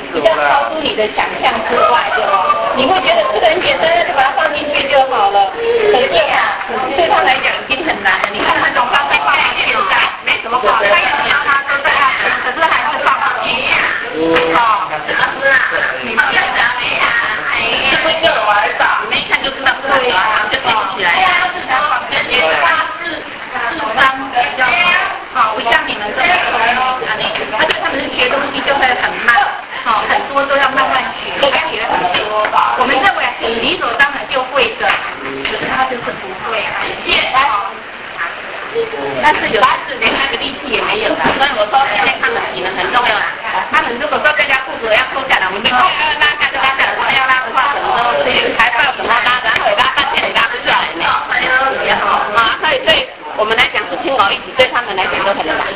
比较超出你的想象之外，对吧？你会觉得吃的很简单，就把它放进去就好了。可是对他来讲已经很难了。你看那种放在放进去没什么好，他也只要他说这样，可是还是放上去。哦，你们在哪里呀？哎，这个我还打，你们一看就知道是哪里，就记不起来。然后这些它是张比较好，不像你们这么聪明啊，而且他们学东西就会很慢。好，很多都要慢慢学，要学很多。我们认为理所当然就会的，可是他就是不会啊。但是有的是连那个力气也没有的，所以我说现在看的体能很重要啦。他们如果说这家裤子要脱下来，我们就拉下就拉下来，要拉的话，什么时候还不知道怎么拉，然后也拉半天也拉不下来呢。啊，所以对我们来讲是轻而易举，对他们来讲都很难。